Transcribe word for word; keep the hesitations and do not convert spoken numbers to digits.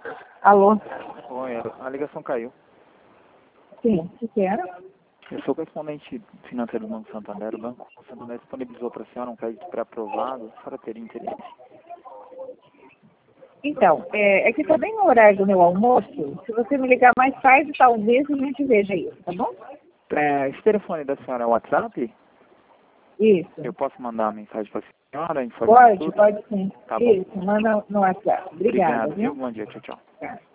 Alô? Oi, a ligação caiu. Sim, o que que era? Eu sou correspondente financeiro do Banco Santander. O Banco Santander disponibilizou para a senhora um crédito pré-aprovado. A senhora teria interesse? Então, é, é que tá bem no horário do meu almoço. Se você me ligar mais tarde, talvez a gente veja isso, tá bom? É, esse telefone da senhora é o WhatsApp? Isso. Eu posso mandar uma mensagem para a senhora? Informando Pode, tudo? pode sim. Tá bom. Isso, manda no WhatsApp. Obrigada, Obrigado, viu? viu? Bom dia, tchau, tchau. Tá.